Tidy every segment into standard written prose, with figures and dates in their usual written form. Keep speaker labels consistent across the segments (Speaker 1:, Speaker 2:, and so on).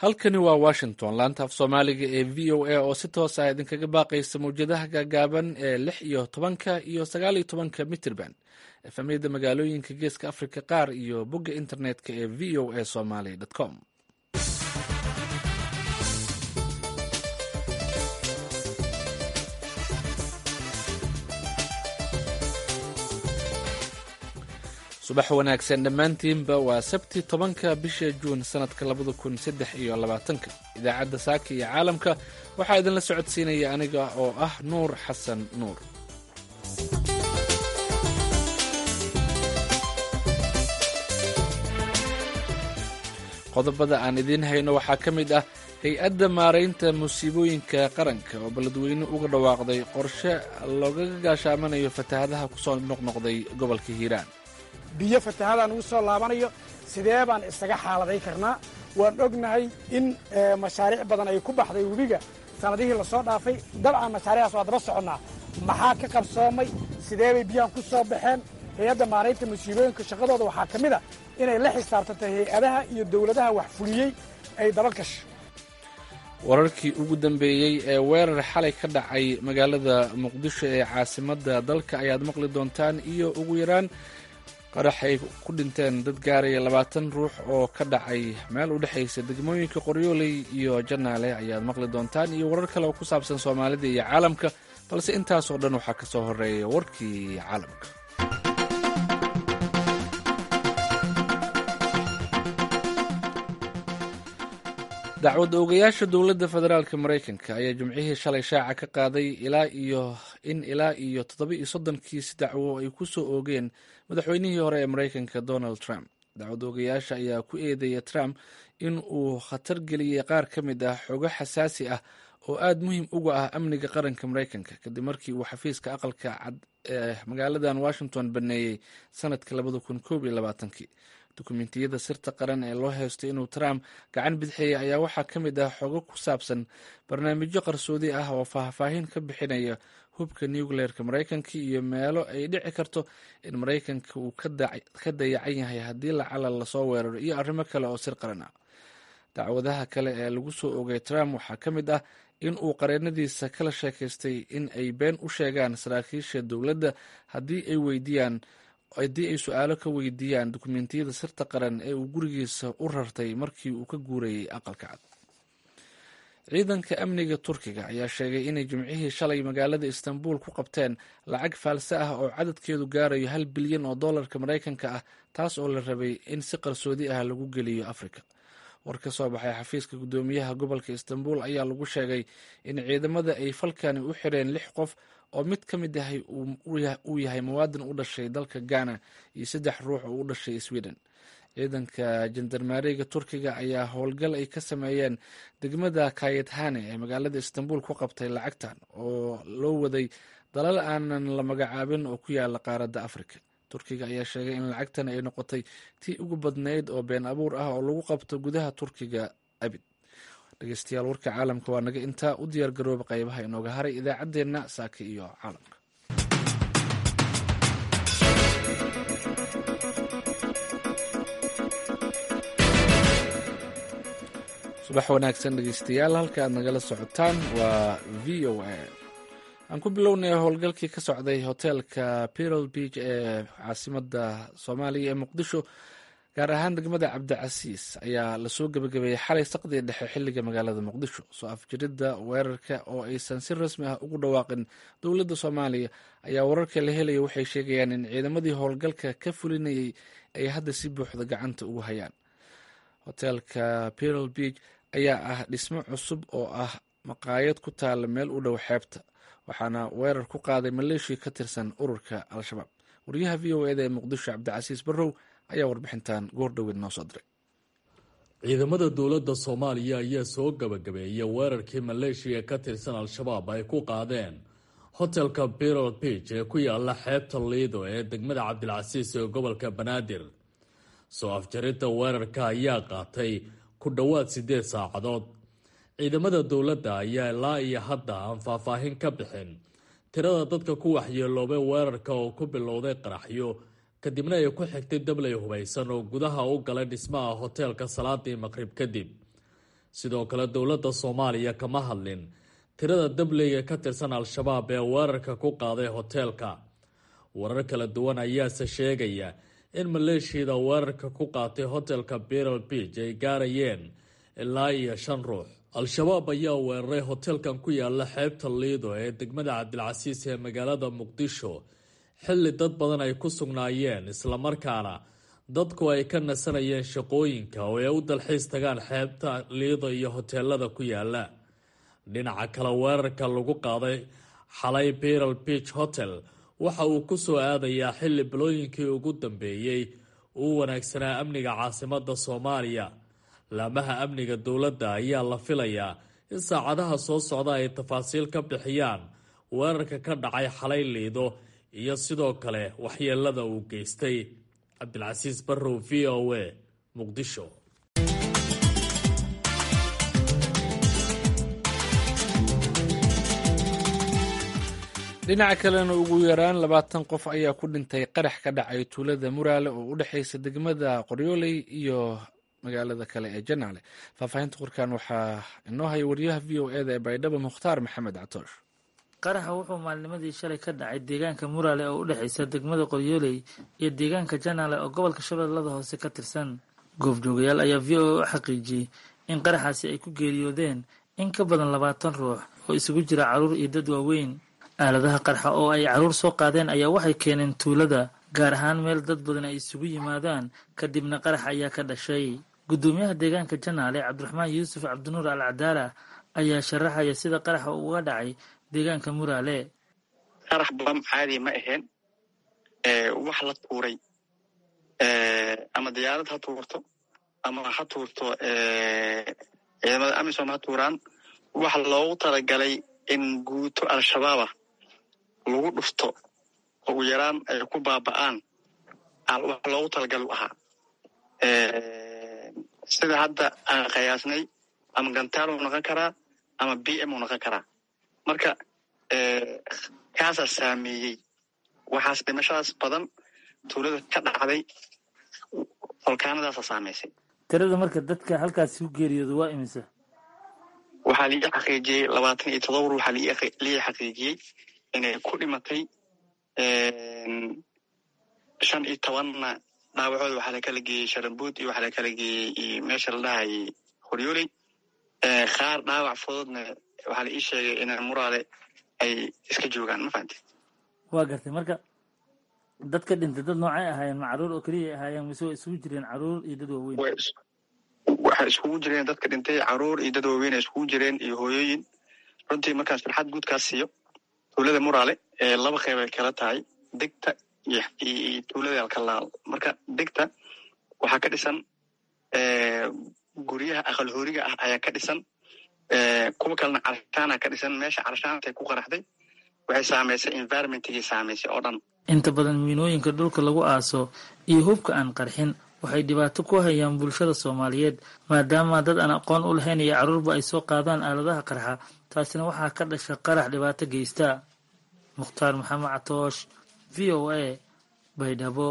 Speaker 1: halkani waa washington laanta af soomaaliga ee v o a oo si toos ah idinkaga baaqaysa mawjadaha gaagaaban ee 16 iyo 19 mitirban efamyada magaalooyinka geeska africa qaar iyo bogga internetka ee v o a somaly com. subax wanaagsan dhammaantiinba waa sabti 10 bisha juun sanadka 2023 idaacadda saaka iyo caalamka waxaa idinla socodsiinaya aniga oo ah nuur xasan nuur. qodobada aan idiin hayno waxaa ka mid ah hay-adda maaraynta musiibooyinka qaranka oo beledweyne uga dhawaaqday qorshe loogaga gaashaamanayo fatahadaha kusoo noqnoqday gobolka hiiraan.
Speaker 2: biyo fatahadan ugu soo laabanayo sidee baan isaga xaaladay karnaa? waan ognahay in mashaariic badan ay ku baxday webiga sanadihii la soo dhaafay. dabcan mashaariicdaas waa daba soconnaa. maxaa ka qabsoomay? sidee bay biyahan ku soo baxeen? hay-adda maaraynta musiibooyinka shaqadooda waxaa ka mid a inay la xisaabtanto hay-adaha iyo dowladaha wax fuliyey ay daba gasho.
Speaker 1: wararkii ugu dambeeyey ee weerar xalay ka dhacay magaalada muqdisho ee caasimadda dalka ayaad maqli doontaan, iyo ugu yaraan qarax ay ku dhinteen dad gaaraya 20 ruux oo ka dhacay meel u dhexaysa degmooyinka qoryooley iyo janaale ayaad maqli doontaan, iyo warar kale oo ku saabsan soomaalida iyo caalamka, balse intaasoo dhan waxaa ka soo horeeya warkii caalamka. dacwad oogayaasha dowladda federaalk maraykanka ayaa jimcihii shalay shaaca ka qaaday ilaa iyo 37 kiis dacwo ay ku soo oogeen madaxweynihii hore ee maraykanka Donald Trump. dacwad oogayaasha ayaa ku eedeeya Trump in uu khatar geliyey qaar ka mid ah xogo xasaasi ah oo aad muhiim uga ah amniga qaranka maraykanka kadib markii uu xafiiska aqalka cad ee magaaladan Washington baneeyey sanadka 2021. dukumentiyada sirta qaran ee loo haysto inuu Trump gacan bidixiyey ayaa waxaa ka mid ah xogo ku saabsan barnaamijyo qarsoodi ah oo faahfaahin ka bixinaya hubka nucleerka maraykanka iyo meelo ay dhici karto in maraykanka uu ka dayacan yahay haddii lacala lasoo weeraro, iyo arrimo kale oo sir qaran ah. dacwadaha kale ee lagu soo oogay Trump waxaa ka mid ah in uu qareenadiisa kala sheekaystay in ay been u sheegaan saraakiisha dowladda haddii ay su-aalo ka weydiiyaan dukumentiyada sirta qaran ee uu gurigiisa u rartay markii uu ka guurayay aqalka cad. ciidanka amniga turkiga ayaa sheegay inay jimcihii shalay magaalada Istanbul ku qabteen lacag faalse ah oo cadadkeedu gaarayo $1 bilyan oo dollarka maraykanka ah, taas oo la rabay in si qarsoodi ah lagu geliyo Afrika. war ka soo baxay xafiiska guddoomiyaha gobolka Istanbul ayaa lagu sheegay in ciidamada ay falkani u xireen 6 qof oo mid ka mid ah uu yahay muwaadin u dhashay dalka Ghana iyo 3 ruux oo u dhashay Sweden. ciidanka jandarmeriga turkiga ayaa howlgal ay ka sameeyeen degmada Kayethane ee magaalada Istanbul ku qabtay lacagtan oo loo waday dalal aanan la magacaabin oo ku yaala qaaradda Afrika. turkiga ayaa sheegay in lacagtan ay noqotay tii ugu badnayd oo been abuur ah oo lagu qabto gudaha turkiga abid. dhegeystayaal, warka caalamka waa naga intaa. u diyaar garooba qaybaha inooga haray idaacaddeenna saaka iyo caalamka. subax wanaagsan dhegeystayaal, halka aad nagala socotaan waa v o a. aan ku bilownay howlgalkii ka socday hoteelka Pearl Beach ee caasimadda Soomaaliya ee Muqdisho, gaar ahaan degmada Cabdicasiis, ayaa lasoo gabagabeeyey xalay saqdii dhexe xilliga magaalada Muqdisho. soo afjiridda weerarka oo aysan si rasmi ah ugu dhawaaqin dowladda Soomaaliya ayaa wararka la helaya waxay sheegayaan in ciidamadii howlgalka ka fulinayay ay hadda si buuxda gacanta ugu hayaan. hoteelka Pearl Beach ayaa ah dhismo cusub oo ah maqaayad ku taala meel u dhow xeebta, waxaana weerar ku qaaday maleeshiya ka tirsan ururka Al-Shabaab. wariyaha v o eda ee Muqdisho Cabdicasiis Barrow ayaa warbixintan goordhoweed noo soo diray.
Speaker 3: ciidamada dowladda Soomaaliya ayaa soo gabagabeeyay weerarkii maleeshiya ka tirsan Al-Shabaab ay ku qaadeen hotelka Pearl Beach ee ku yaala xeebta Lido ee degmada Cabdilcasiis ee gobolka Banaadir. soo afjaridda weerarka ayaa qaatay ku dhowaad 8 saacadood. ciidamada dowladda ayaa ilaa iyo hadda aan faahfaahin ka bixin tirada dadka ku waxyeeloobay weerarka oo ku bilowday qaraxyo kadibna ay ku xigtay dabley hubaysan oo gudaha u galay dhismaha hoteelka salaadii maqrib kadib. sidoo kale dowladda soomaaliya kama hadlin tirada dableyga ka tirsan al-shabaab ee weerarka ku qaaday hoteelka. warar kala duwan ayaase sheegaya in maleeshiyada weerarka ku qaatay hotelka Pearl Beach ay gaarayeen ilaa iyo 5 ruux. al-shabaab ayaa weeraray hotelkan ku yaala xeebta Liido ee degmada Cabdilcasiis ee magaalada Muqdisho xilli dad badan ay ku sugnaayeen, islamarkaana dadku ay ka nasanayeen shaqooyinka oo ay u dalxiis tagaan xeebta Liido iyo hoteelada ku yaala. dhinaca kale, weerarka lagu qaaday xalay Pearl Beach Hotel waxa uu ku soo aadayaa xilli bilooyinkii ugu dambeeyey uu wanaagsanaa amniga caasimadda Soomaaliya. laamaha amniga dowladda ayaa la filayaa in saacadaha soo socda ay tafaasiil ka bixiyaan weerarka ka dhacay xalay Liido iyo sidoo kale waxyeelada uu geystay. Cabdilcasiis Barrow, VOA, Muqdisho.
Speaker 1: dhinaca kalena ugu yaraan 20 qof ayaa ku dhintay qarax ka dhacay tuulada Muraale oo u dhexeysa degmada Qoryooley iyo magaalada kale ee Janaale. faahfaahinta qorkaan waxaa inoo haya wariyaha VOA ee Baydhabo Mukhtaar Maxamed Catoosh.
Speaker 4: qaraxa wuxuu maalnimadii shalay ka dhacay deegaanka Muraale oo u dhexeysa degmada Qoryooley iyo deegaanka Janaale oo gobolka Shabeellada Hoose ka tirsan. goobjoogayaal ayaa VOA u xaqiijiyay in qaraxaasi ay ku geeriyoodeen in ka badan 20 ruux oo isugu jira caruur iyo dad waaweyn. aaladaha qarxa oo ay caruur soo qaadeen ayaa waxay keeneen tuulada, gaar ahaan meel dad badan ay isugu yimaadaan, kadibna qarax ayaa ka dhashay. gudoomiyaha deegaanka Janaale Cabdiraxmaan Yuusuf Cabdinuur Al Cadaala ayaa sharaxaya sida qaraxa uga dhacay deegaanka Muraale.
Speaker 5: qarax bam caadi ma ahayn, wax la tuuray ama diyaarad ha tuurto ama ha tuurto ciidamada amisom ha tuuraan, wax loogu talagalay in guuto al-shabaab lagu dhufto ugu yaraan ay ku baaba'aan wax loogu talagal u ahaa. sida hadda aan qiyaasnay ama gantaal uu noqon karaa ama BM uu noqon karaa. marka kaasaa saameeyey waxaas dhimashadaas badan tuulada ka dhacday, volkaanadaasa saameysay.
Speaker 4: tirada marka dadka halkaasi ku geeriyooda waa imisa?
Speaker 5: waxaa lii xaqiijiyey 27 ruux lii xaqiijiyey inay ku dhimatay, 15na dhaawacooda waxaa la kala geeyey Sharambuud iyo waxaa la kala geeyey meesha la dhahayay Qoryooley. qaar dhaawac fududna waxaa la ii sheegay in Muraale ay iska joogaan. ma fahanti?
Speaker 4: waa gartay. marka dadka dhintay dad noocay ahaayeen? ma caruur oo keliya ahaayeen mise way isugu jireen caruur iyo dad waaweyn?
Speaker 5: waxay isugu jireen dadka dhintay caruur iyo dad waaweyn ay isugu jireen iyo hooyooyin. runtii markaan sharaxaad guudkaas siiyo, tuulada Muraale 2 qayb ay kala tahay, degta iyo tuulada Alkalaal. marka degta waxaa ka dhisan guryaha aqal hooriga ah ayaa ka dhisan, kuwa kalena carshaana ka dhisan. meesha carshaantay ku qaraxday waxay saameysay environmentigii saameysay oo dhan.
Speaker 4: inta badan miinooyinka dhulka lagu aaso iyo hubka aan qarxin waxay dhibaato ku hayaan bulshada Soomaaliyeed, maadaama dad aan aqoon u lahayn iyo caruurba ay soo qaadaan aaladaha qarxa. taasina waxaa ka dhasha qarax dhibaato geysta. Mukhtaar Maxamed Catoosh, VOA, Baydhabo.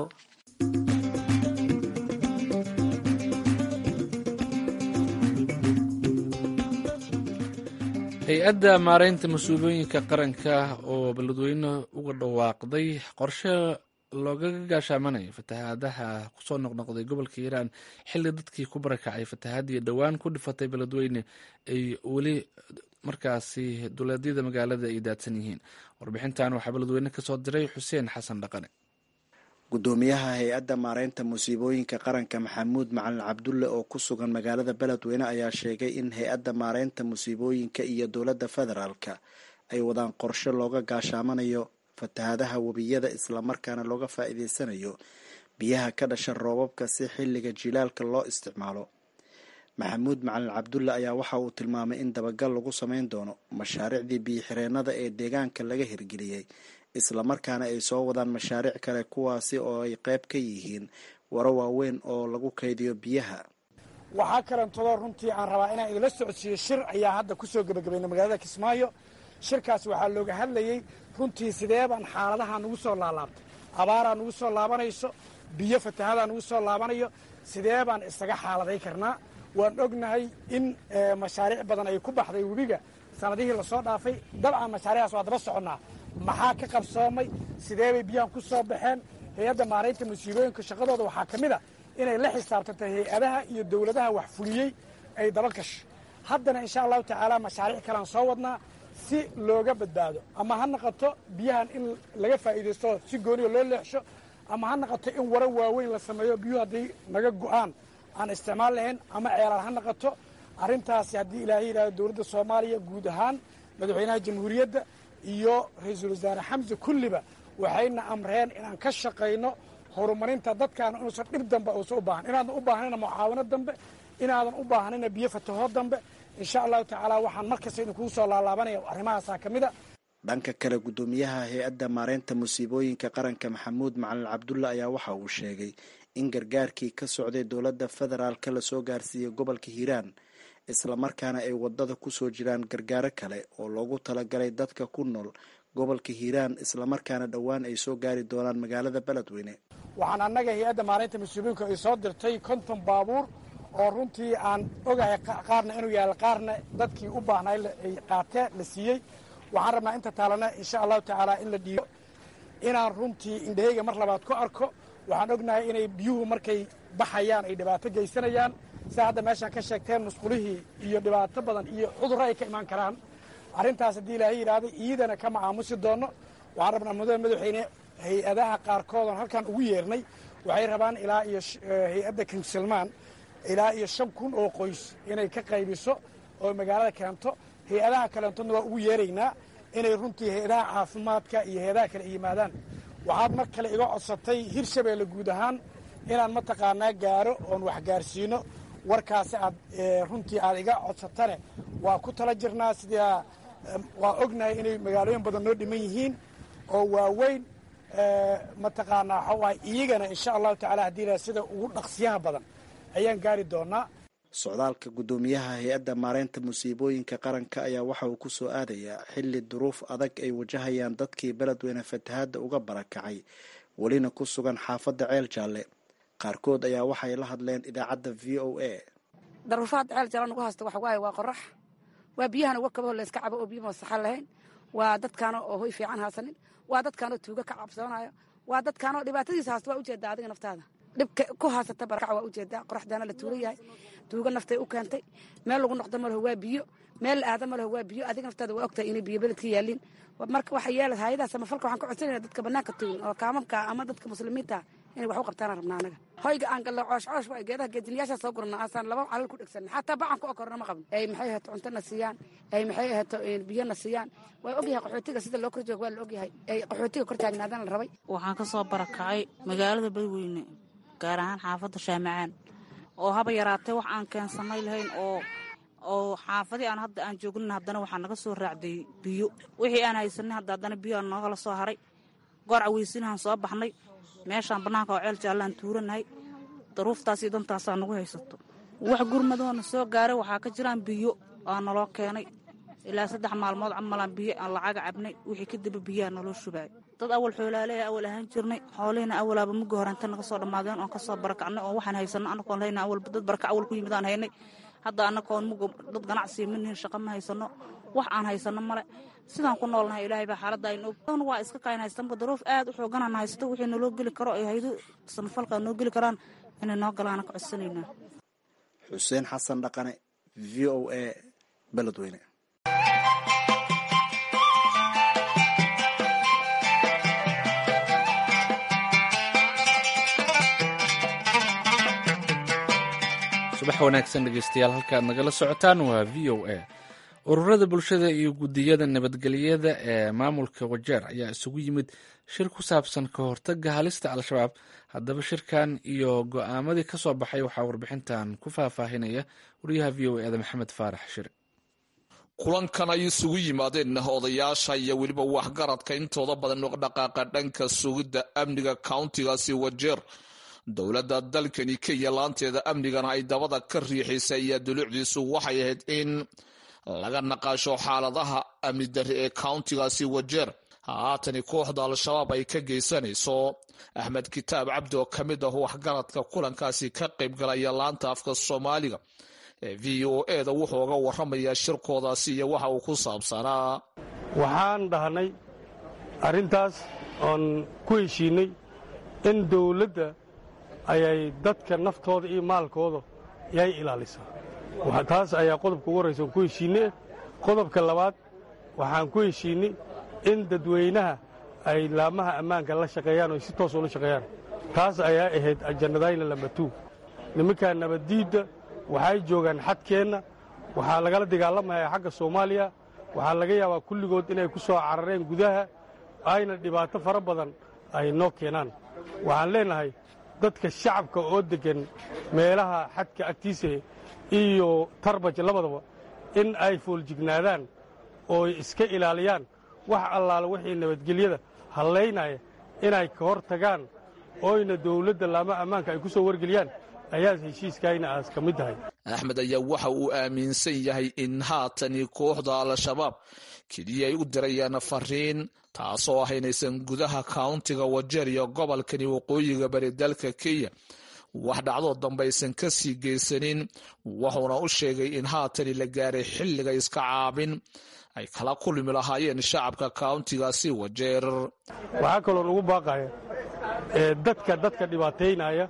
Speaker 1: hay-adda maareynta mas-uuliyooyinka qaranka oo beledweyne uga dhawaaqday qorshe loogaga gaashaamanayo fatahaadaha kusoo noqnoqday gobolka Hiiraan xilli dadkii ku barakacay fatahaadii dhowaan ku dhifatay beledweyne ay weli markaasi duleedyada magaalada ay daadsan yihiin. warbixintan waxaa beledweyne kasoo diray Xuseen Xasan Dhaqane.
Speaker 6: gudoomiyaha hay-adda maareynta musiibooyinka qaranka Maxamuud Macalin Cabdulle oo ku sugan magaalada beledweyne ayaa sheegay in hay-adda maareynta musiibooyinka iyo dowladda federaalka ay wadaan qorshe looga gaashaamanayo fatahaadaha webiyada, islamarkaana looga faa'iideysanayo biyaha ka dhasha roobabka si xilliga jilaalka loo isticmaalo. Maxamuud Macalin Cabdulle ayaa waxa uu tilmaamay in dabagal lagu sameyn doono mashaariicdii biyo-xireennada ee deegaanka laga hirgeliyey, islamarkaana ay soo wadaan mashaariic kale kuwaasi oo ay qayb ka yihiin waro waaweyn oo lagu kaydiyo biyaha.
Speaker 2: waxaa kalantoodo runtii aan rabaa inaan idila socodsiiyo shir ayaa hadda kusoo gebagabayna magaalada Kismaayo. shirkaas waxaa looga hadlayey runtii sidee baan xaaladaha nugu soo laalaabtay, abaaraa nugu soo laabanayso, biyo fatahadaa nugu soo laabanayo, sidee baan isaga xaaladay karnaa. waan ognahay in mashaariic badan ay ku baxday webiga sanadihii lasoo dhaafay dabcan mashaariicdaas waa daba soconnaa maxaa ka qabsoomay sidee bay biyahan ku soo baxeen hay-adda maaraynta musiibooyinka shaqadooda waxaa ka mid a inay la xisaabtantay hay-adaha iyo dawladaha wax fuliyey ay daba gasho haddana insha allahu tacaala mashaariic kalean soo wadnaa si looga badbaado ama ha noqoto biyahan in laga faa'iidaysto si gooniya loo leexsho ama ha noqoto in wara waaweyn la sameeyo biyuhu hadday naga go'aan aan isticmaal lahayn ama ceelaan ha noqoto arrintaasi haddii ilaahay yidhahdo dowladda soomaaliya guud ahaan madaxweynaha jamhuuriyadda iyo ra-iisul wasaare xamse kulliba waxayna amreen inaan ka shaqayno horumarinta dadkaana inuusan dhib dambe uusan u baahan inaadan u baahnayna mucaawino dambe inaadan u baahnayna biyo fataho dambe insha allahu tacaala waxaan markasta idinkugu soo laalaabanaya arrimahaasaa ka mid a
Speaker 6: dhanka kale guddoomiyaha hay-adda maareynta musiibooyinka qaranka maxamuud macalin cabdulle ayaa waxa uu sheegay in gargaarkii ka socday dowladda federaalka lasoo gaarsiiyey gobolka hiiraan islamarkaana ay wadada kusoo jiraan gargaaro kale oo loogu talagalay dadka ku nool gobolka hiiraan islamarkaana dhowaan ay soo gaari doonaan magaalada beledweyne
Speaker 2: waxaan annaga hay-adda maareynta musiibooyinka ay soo dirtay 50 baabuur oo runtii aan ogahay qaarna inuu yaalla qaarna dadkii u baahnay ay qaateen la siiyey waxaan rabnaa inta taalana insha allahu tacaala in la dhiibo inaan runtii indhahayga mar labaad ku arko waxaan ognahay inay biyuhu markay baxayaan ay dhibaato geysanayaan sida hadda meeshaan ka sheegteen musqulihii iyo dhibaato badan iyo cudurro ay ka imaan karaan arrintaas haddii ilaahay yidhaahdo iidana kama aamusi doono waxaan rabnaa madaxweyne hay-adaha qaarkoodan halkan ugu yeernay waxay rabaan ilaa iyo hay-adda king salmaan ilaa iyo 5,000 oo qoys inay ka qaybiso oo magaalada keento hay-adaha kaleentona waa ugu yeeraynaa inay runtii hay-adaha caafimaadka iyo hay-adaha kale yimaadaan waxaad mar kale iga codsatay hirshabeelle guud ahaan inaan mataqaanaa gaaro oon wax gaarsiino warkaasi aad runtii aad iga codsatane waa ku tala jirnaa sidaa waa ognahay inay magaalooyin badan noo dhiman yihiin oo waaweyn mataqaanaa waxawaay iyagana insha allahu tacala haddii la sida ugu dhaqsiyaha badan ayaan gaari doonaa
Speaker 6: socdaalka guddoomiyaha hay-adda maareynta musiibooyinka qaranka ayaa waxa uu ku soo aadayaa xilli duruuf adag ay wajahayaan dadkii beledweyne fatahaadda uga barakacay welina ku sugan xaafadda ceel jaalle qaarkood ayaa waxay la hadleen idaacadda v o a
Speaker 7: daruufaadda ceel jaalle nagu haysta waxa waaye waa qorax waa biyahana uga kabaho layska cabo oo biyo masaxan lahayn waa dadkaana oo hoy fiican haasanin waa dadkaanoo tuuga ka cabsoonayo waa dadkaanoo dhibaatadiisa haasta waa ujeedaa adiga naftaada dhibka ku haasata barakac waa ujeedaa qoraxdaana la tuuga yahay tuuga naftay u keentay meel lagu noqdo malaho waa biyo meel la aada malaho waa biyo adiga naftaada waa ogtahay inay biyo beledka yaaliin marka waxay yeela hayadaas ama falka waxaan ka codsanayna dadka bannaanka tuugan oo kaamamka ama dadka muslimiinta inay wax u qabtaan rabnaa anaga hoyga aan gallo coosh waa geedaha geediniyaasha soo gurna aasaan laba calal ku dhegsan xataa bacan ku okorna ma qabno ay maxay ahato cuntana siiyaan ay maxay ahato biyana siiyaan waa ogyahay qaxootiga sida loo kor joogo waa la ogyahay ay qaxootiga kor taagnaadaan la rabay
Speaker 8: waxaan ka soo barakacay magaalada beledweyne gaar ahaan xaafadda shaamacaan oo haba yaraatay wax aan keensanay lahayn oo xaafadii aan hadda aan joognin haddana waxaa naga soo raacday biyo wixii aan haysanay haddana biyo aan noogala soo haray goor caweysiinahaan soo baxnay meeshaan bannaanka oo ceel jaallaan tuuranahay daruuftaas iyo dantaasaa nagu haysato wax gurmadoona soo gaaray waxaa ka jiraan biyo aa naloo keenay ilaa 3 maalmood camalaan biyo aan lacaga cabnay wixii kadaba biyaha naloo shubaay dad awal xoolaaleya awal ahaan jirnay xoolihina awalaaba mugi hore inta naga soo dhammaadeen oon ka soo barakacnay oo waxaan haysanno anagoon lahayna awal dad baraka awal ku yimid aan haynay hadda anagoon mugo dad ganacsi manihin shaqo ma haysanno wax aan haysanno male sidaan ku noolnahay ilaahay baa xaaladda aynu og waa iska kayn haystanba daruuf aad u xooganaan haysto wixii naloo geli karo ay haydo sanfalka noo geli karaan inay noo galaana ka codsanaynaa
Speaker 6: xuseen xasan dhaqane v o a beledweyne
Speaker 1: subax wanaagsan dhegeystayaal halkaad nagala socotaan waa v o a ururada bulshada iyo guddiyada nabadgelyada ee maamulka wajeer ayaa isugu yimid shir ku saabsan ka hortaga halista al-shabaab haddaba shirkan iyo go-aamadii ka soo baxay waxaa warbixintan ku faahfaahinaya wariyaha v o eda maxamed faarax shir
Speaker 9: kulankan ay isugu yimaadeen odayaasha iyo weliba waxgaradka intooda badan dhaqdhaqaaqa dhanka sugidda amniga countigaasi wajeer dowladda dalkani kenya laanteeda amnigana ay dabada ka riixaysay ayaa dulucdiisu waxay ahayd in laga naqaasho xaaladaha amni darri ee countigaasi wajeer haatani kooxda al-shabaab ay ka geysanayso axmed kitaab cabdi oo ka mid ah waxgaradka kulankaasi ka qayb galaya laanta afka soomaaliga v o eda wuxuu uga warramayaa shirkoodaasi iyo waxa uu ku saabsanaa.
Speaker 10: waxaan dhahnay arrintaas oon ku heshiinay in dawladda ayay dadka naftooda iyo maalkooda yay ilaalisaa. taas ayaa qodobka ugu horraysa oon ku heshiinay. qodobka labaad waxaan ku heshiinay in dadweynaha ay laamaha ammaanka la shaqeeyaan oo si toos ula shaqeeyaan. taas ayaa ahayd ajannadayna lambatuu. nimankaa nabaddiidda waxay joogaan xadkeenna, waxaa lagala dagaalamayaa xagga Soomaaliya. waxaa laga yaabaa kulligood inay ku soo carareen gudaha, ayna dhibaato fara badan ay noo keenaan. waxaan leenahay dadka shacabka oo deggan meelaha xadka agtiisa iyo Tarbaj labadaba in ay fooljignaadaan oo iska ilaaliyaan wax allaala wixii nabadgelyada hallaynaya inay ka hor tagaan ooyna dawladda laama ammaanka ay ku soo wargeliyaan ayaa heshiiskayna aas ka mid tahay.
Speaker 9: axmed ayaa waxa uu aaminsan yahay in haatani kooxda al-shabaab keliya ay u dirayaan fariin taasoo ah inaysan gudaha kauntiga Wajeer iyo gobolkani waqooyiga bari dalka Kenya wax dhacdo dambaysan ka sii geysanin. wuxuuna u sheegay in haatani la gaaray xilliga iska caabin ay kala kulmi lahaayeen shacabka kauntigaasi Wajeer.
Speaker 10: waxaa kaloo ugu baaqaya dadka dhibaataynaya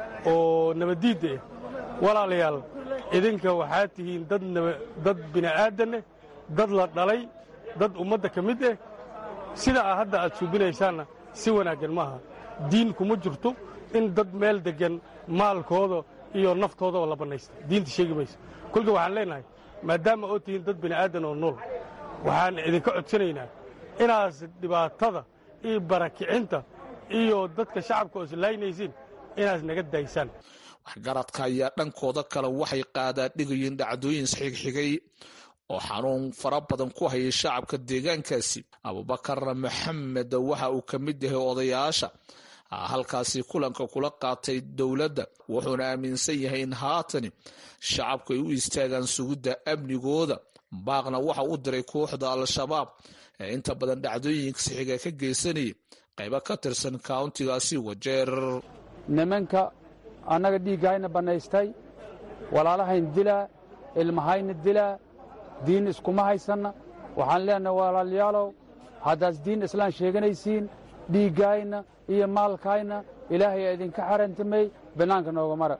Speaker 10: oo nabaddiidda ah, walaalayaal idinka waxaa tihiin dad bini'aadan ah, dad la dhalay, dad ummadda ka mid ah. sida hadda aad suubinaysaanna si wanaaggan maaha. diin kuma jirto in dad meel deggan maalkooda iyo naftooda oo la bannaysta. diinta sheegi mayso. kolka waxaan leenahay maadaama oo tihiin dad bini'aadan oo nool, waxaan idinka codsanaynaa inaas dhibaatada iyo barakicinta iyo dadka shacabka oo islaynaysiin inaas naga daysaan.
Speaker 9: waxgaradka ayaa dhankooda kale waxay qaadaadhigayeen dhacdooyin xigxigay oo xanuun fara badan ku hayay shacabka deegaankaasi. abubakar maxamed waxa uu ka mid yahay odayaasha halkaasi kulanka kula qaatay dowladda, wuxuuna aaminsan yahay in haatani shacabku ay u istaagaan sugidda amnigooda. baaqna waxa u diray kooxda al-shabaab ee inta badan dhacdooyinka sixiga ka geysanayay qaybo ka tirsan kauntigaasi Wajeer.
Speaker 11: nimanka annaga dhiiggahayna bannaystay, walaalahayn dilaa, ilmahayna dilaa, diin iskuma haysanna. waxaan leenahay walaalayaalow, haddaas diin islaan sheeganaysiin, dhiiggahayna iyo maalkayna ilaahay aa idinka xarantimay, bannaanka nooga mara.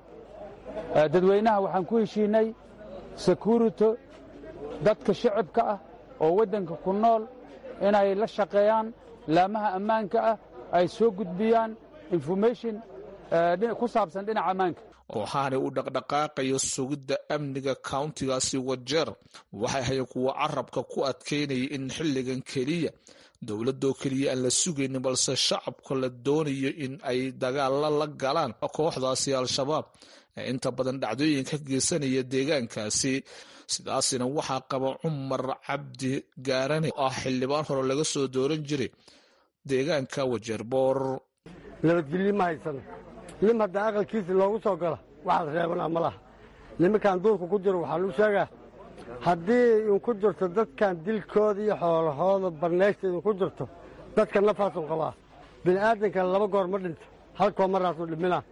Speaker 11: dadweynaha waxaan ku heshiinay security, dadka shicibka ah oo waddanka ku nool inay la shaqeeyaan laamaha ammaanka ah, ay soo gudbiyaan information ku saabsan dhinaca ammaanka.
Speaker 9: kooxahani u dhaqdhaqaaqayo sugidda amniga kauntigaasi Wajeer waxay ahayd kuwa carabka ku adkaynaya in xilligan keliya dowladoo keliya aan la sugaynin, balse shacabka la doonayo in ay dagaalla la galaan kooxdaasi al-shabaab ee inta badan dhacdooyin ka geysanaya deegaankaasi. sidaasina waxaa qaba Cumar Cabdi Gaarane oo ah xildhibaan hore laga soo dooran jiray deegaanka Wajeer Boor.
Speaker 12: nabadgelyo ma haysano. nin hadda aqalkiisa loogu soo gala waxaad reebanaa ma laha. nimankaan duurka ku jiro waxaa lagu sheegaa haddii idinku jirto dadkan dilkooda iyo xoolahooda barnaysta idinku jirto, dadka nafaasuu qabaa. bini'aadankan 2 goor ma dhinto, hal koo maraasuu dhiminaa.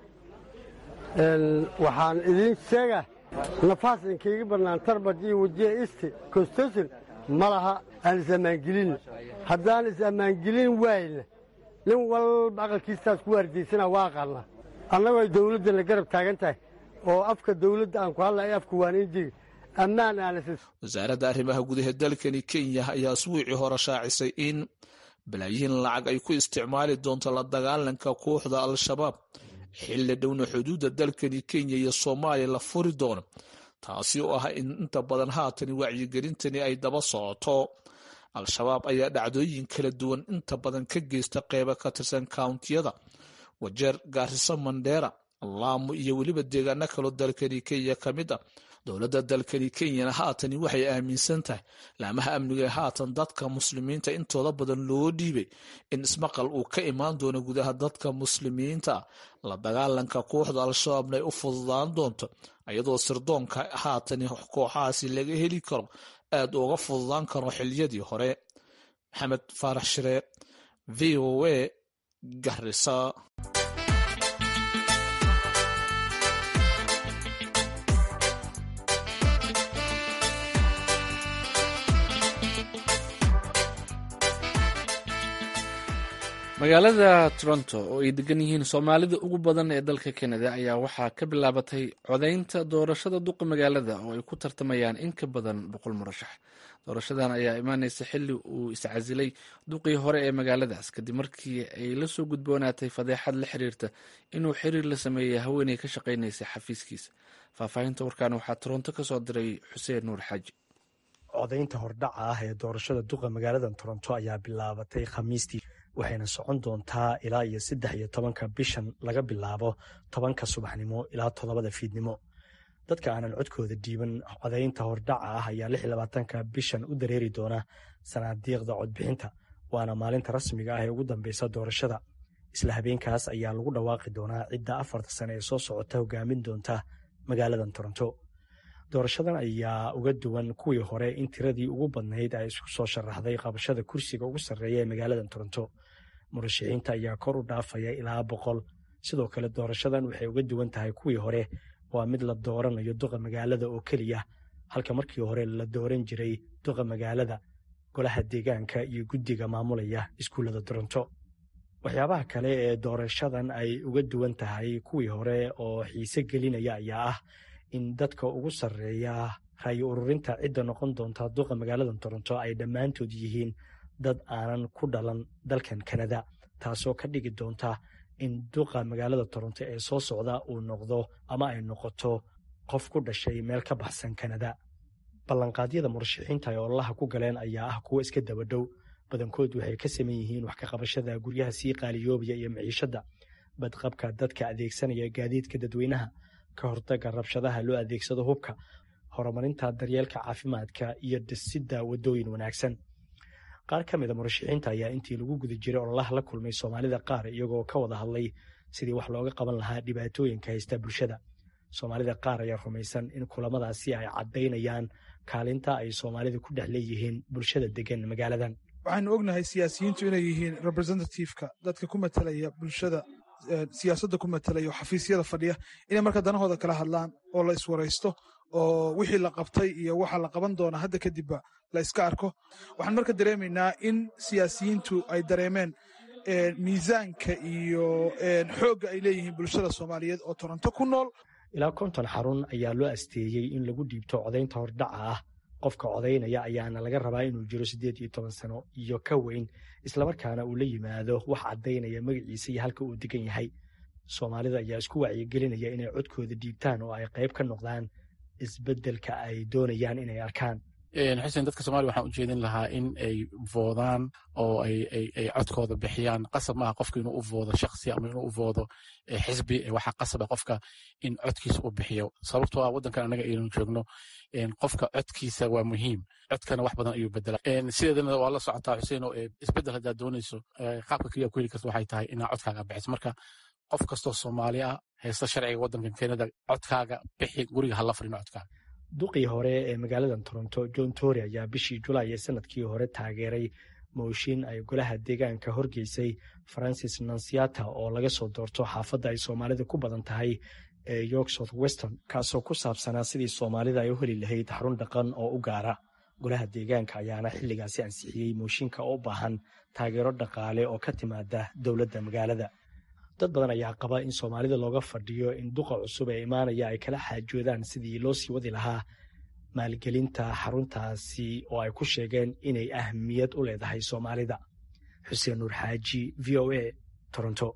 Speaker 12: waxaan idiin sheegaa nafaas inkayga bannaan Tarbaj iyo Wajeer East Constitution ma laha. aan is-ammaangelin. haddaan is-ammaangelin waayna nin walba aqalkiistaas ku waardiysana waa aqaannaa. annagoo ay dawladdana garab taagan tahay oo afka dawladda aan ku hadlaya afka waaniin jiri ammaan aanas.
Speaker 9: wasaaradda arrimaha gudaha dalkani Kenya ayaa isbuucii hore shaacisay in balaayiin lacag ay ku isticmaali doonto la dagaalanka kooxda al-shabaab xilli dhowna xuduudda dalkani Kenya iyo Soomaaliya la furi doono, taasi oo ah in inta badan haatan wacyigelintani ay daba socoto. al-shabaab ayaa dhacdooyin kala duwan inta badan ka geysta qeybo ka tirsan kountiyada Wajeer, Gaarisa, Mandera, Lamu iyo weliba deegaano kaloo dalkani Kenya ka mid ah. dowladda dalkani Kenyana haatani waxay aaminsan tahay laamaha amniga ee haatan dadka muslimiinta intooda badan loo dhiibay in ismaqal uu ka imaan doono gudaha dadka muslimiinta. la dagaalanka kooxda al-shabaabna ay u fududaan doonto, iyadoo sirdoonka haatani kooxahaasi laga heli karo aad uga fududaan karo xiliyadii hore. maxamed faarax shire, VOA, Garissa.
Speaker 1: magaalada toronto oo ay degan yihiin soomaalida ugu badan ee dalka kanada ayaa waxaa ka bilaabatay codaynta doorashada duqa magaalada oo ay ku tartamayaan in ka badan 100 murashax. doorashadan ayaa imaaneysa xilli uu iscasilay duqii hore ee magaaladaas kadib markii ay la soo gudboonaatay fadeexad la xiriirta inuu xiriir la sameeyey haweeney ka shaqaynaysa xafiiskiisa. faahfaahinta warkaan waxaa toronto ka soo diray xuseen nuur xaaji.
Speaker 13: codaynta hordhaca ah ee doorashada duqa magaalada toronto ayaa bilaabatay khamiistii waxayna socon doontaa ilaa iyo 13 bishan laga bilaabo 10 subaxnimo ilaa 7 fiidnimo. dadka aanan codkooda dhiiban codaynta hordhaca ah ayaa 26 bishan u dareeri doona sanaadiiqda codbixinta waana maalinta rasmiga ah ee ugu dambeysa doorashada. isla habeenkaas ayaa lagu dhawaaqi doonaa cidda 4 sano ee soo socota hogaamin doonta magaalada toronto. doorashadan ayaa uga duwan kuwii hore in tiradii ugu badnayd ay isku soo sharaxday qabashada kursiga ugu sarreeya ee magaalada toronto. murashaxiinta ayaa kor u dhaafaya ilaa 100. sidoo kale doorashadan waxay uga duwan tahay kuwii hore waa mid la dooranayo duqa magaalada oo keliya halka markii hore la dooran jiray duqa magaalada, golaha deegaanka iyo guddiga maamulaya iskuullada toronto. waxyaabaha kale ee doorashadan ay uga duwan tahay kuwii hore oo xiise gelinaya ayaa ah in dadka ugu sarreeya rayi ururinta cidda noqon doonta duqa magaalada toronto ay dhammaantood yihiin dad aanan ku dhalan dalkan kanada, taasoo ka dhigi doonta in duqa magaalada toronto ee soo socda uu noqdo ama ay noqoto qof ku dhashay meel ka baxsan kanada. ballanqaadyada murashaxiinta ee ololaha ku galeen ayaa ah kuwo iska daba dhow. badankood waxay ka saman yihiin wax ka qabashada guryaha sii qaaliyoobaya iyo maciishadda, badqabka dadka adeegsanaya gaadiidka dadweynaha, ka hortagga rabshadaha loo adeegsado hubka, horumarinta daryeelka caafimaadka iyo dhisidda waddooyin wanaagsan. qaar ka mid a murashaxiinta ayaa intii lagu guda jiray ololaha la kulmay soomaalida qaar iyagoo ka wada hadlay sidii wax looga qaban lahaa dhibaatooyinka haysta bulshada. soomaalida qaar ayaa rumaysan in kulamadaasi ay caddaynayaan kaalinta ay soomaalida ku dhex leeyihiin bulshada degan magaaladan.
Speaker 14: waxaanu ognahay siyaasiyiintu inay yihiin representativeka dadka ku matalaya bulshada, siyaasadda ku matalaya oo xafiisyada fadhiya, inay marka danahooda kala hadlaan oo la iswaraysto oo wixii la qabtay iyo waxa la qaban doona hadda kadibba la iska arko. waxaan marka dareemaynaa in siyaasiyiintu ay dareemeen miisaanka iyo xoogga ay leeyihiin bulshada soomaaliyeed oo toronto ku nool.
Speaker 13: ilaa 50 xarun ayaa loo asteeyey in lagu dhiibto codaynta hordhaca ah. qofka codaynaya ayaana laga rabaa inuu jiro 18 sano iyo ka weyn, islamarkaana uu la yimaado wax caddaynaya magaciisa iyo halka uu degan yahay. soomaalida ayaa isku wacyigelinaya inay codkooda dhiibtaan oo ay qayb ka noqdaan isbeddelka ay doonayaan inay arkaan.
Speaker 15: xuseen, dadka Soomaaliya waxaan u jeedin lahaa in ay voodaan oo ay codkooda bixiyaan. qasab maaha qofka inuu u voodo shakhsi ama inuu u voodo xisbi. waxaa qasaba qofka in codkiisa u bixiyo, sababtoo ah waddankan annaga aynu joogno qofka codkiisa waa muhiim. codkana wax badan ayuu bedelaa. sideedana waa la socotaa xuseen, oo isbeddel haddaad doonayso qaabka keliya ku heli karta waxay tahay inaad codkaaga bixiso. marka qof kastoo Soomaali ah haysta sharciga waddankan Kanada, codkaaga bixi, guriga hala fadhino codkaaga.
Speaker 13: duqii hore ee magaalada toronto John Tory ayaa bishii Julaay ee sanadkii hore taageeray mooshin ay golaha deegaanka horgeysay Francis Nansiata oo laga soo doorto xaafadda ay Soomaalida ku badan tahay ee York South Western, kaasoo ku saabsanaa sidii Soomaalida ay u heli lahayd xarun dhaqan oo u gaara. golaha deegaanka ayaana xilligaasi ansixiyey mooshinka oo u baahan taageero dhaqaale oo ka timaada dowladda magaalada. dad badan ayaa qaba in Soomaalida looga fadhiyo in duqa cusub ee imaanaya ay kala xaajoodaan sidii loo sii wadi lahaa maalgelinta xaruntaasi oo ay ku sheegeen inay ahmiyad u leedahay Soomaalida. xuseen nuur xaaji, VOA, Toronto.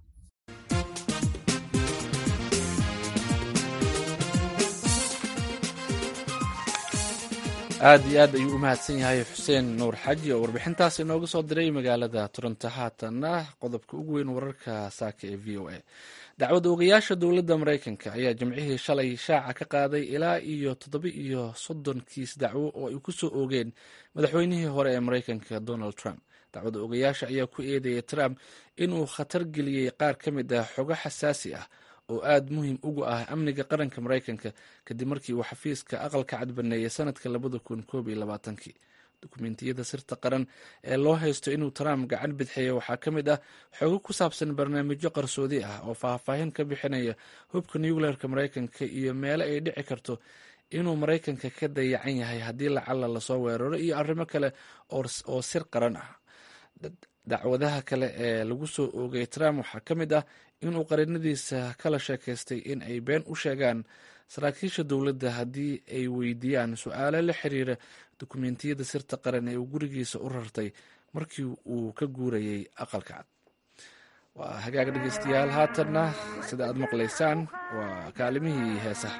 Speaker 1: aad iyo aad ayuu u mahadsan yahay xuseen nuur xaji oo warbixintaas inooga soo diray magaalada toronto. haatana qodobka ugu weyn wararka saaka ee v o a. dacwad oogayaasha dowladda maraykanka ayaa jimcihii shalay shaaca ka qaaday ilaa iyo 37 kiis dacwo oo ay ku soo oogeen madaxweynihii hore ee maraykanka Donald Trump. dacwad oogayaasha ayaa ku eedeeyay Trump inuu khatar geliyey qaar ka mid ah xogo xasaasi ah oo aad muhiim ugu ah amniga qaranka maraykanka kadib markii uu xafiiska aqalka cad baneeyay sanadka 2021. dukumentiyada sirta qaran ee loo haysto inuu Trump gacan bidxeeyo waxaa ka mid ah xogo ku saabsan barnaamijyo qarsoodi ah oo faahfaahin ka bixinaya hubka nuclearka maraykanka iyo meelo ay dhici karto inuu maraykanka ka dayacan yahay haddii lacala lasoo weeraro iyo arrimo kale oo sir qaran ah. dacwadaha kale ee lagu soo oogay Trump waxaa ka mid ah inuu qarinadiisa kala sheekaystay in ay been u sheegaan saraakiisha dowladda haddii ay weydiiyaan su-aalo la xiriira dukumentiyada sirta qaran ee uu gurigiisa u rartay markii uu ka guurayay aqalka cad. waa hagaag dhegeystayaal, haatanna sida aad maqlaysaan waa kaalimihii heesaha.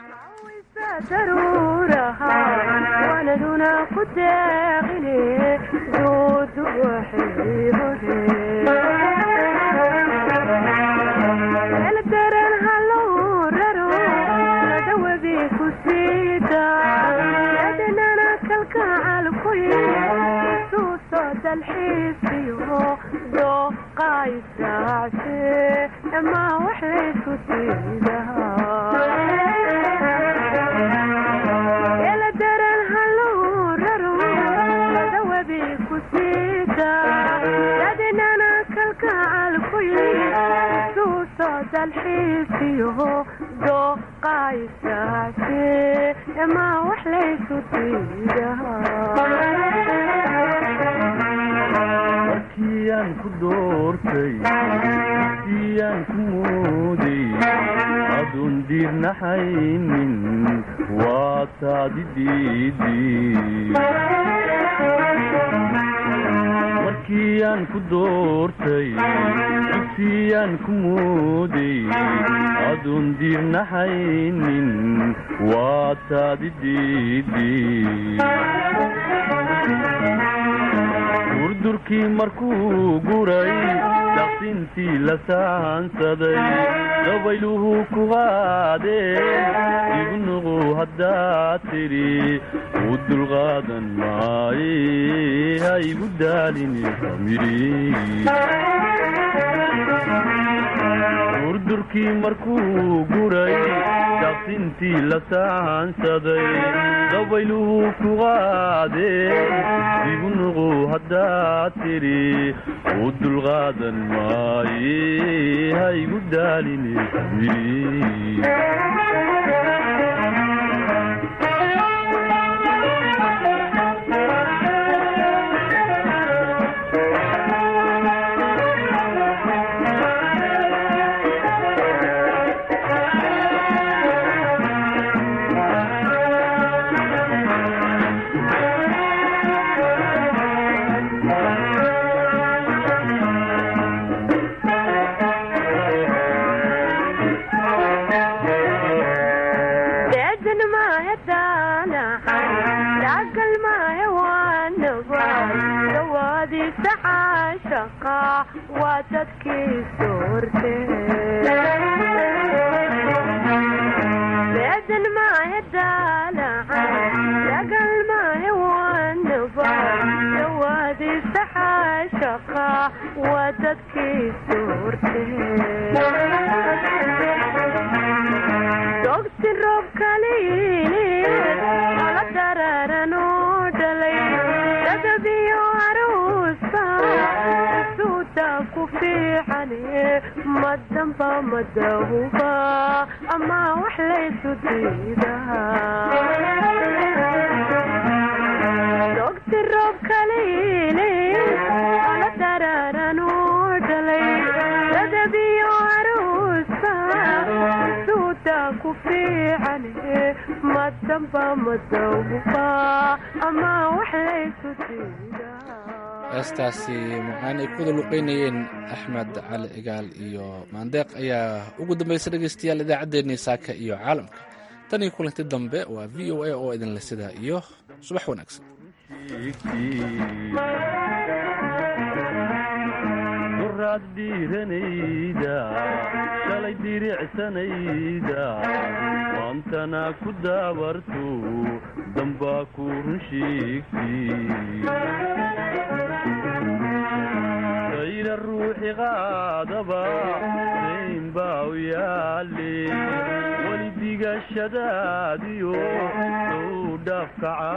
Speaker 16: markiyan ku doortay markiyan ku mooday adun diirnaxaynin waa taadidiidii markiyan ku doortay markiyan ku mooday adun diirnaxaynin waa taadidiidii durdurkii markuu guray daqsintii la saansaday dabayluhu ku qaadeen igu nuqu haddaad tidhi u dulqaadan maaye ha igu daalini famiri durdurkii markuu guray daqsintii la saansaday dabayluhu ku qaadeen igu nuqu haddaad tidhi u dulqaadan maaye ha igu daalini famiri
Speaker 1: heestaasi macaan ay kuwada luqeynayeen axmed cali cigaal iyo maandeeq ayaa ugu dambaysa dhegaystayaal idaacaddeenii saaka iyo caalamka. tan iyo kulanti dambe waa v o a oo idinle sidaa iyo subax wanaagsan.
Speaker 16: duraad dhiiranayda shalay diricsanayda maantana ku daabarto dambaa ku run sheegtayayna ruuxi qaadaba sayn baa u yaale weli digashadaadiyo sow dhaafkaca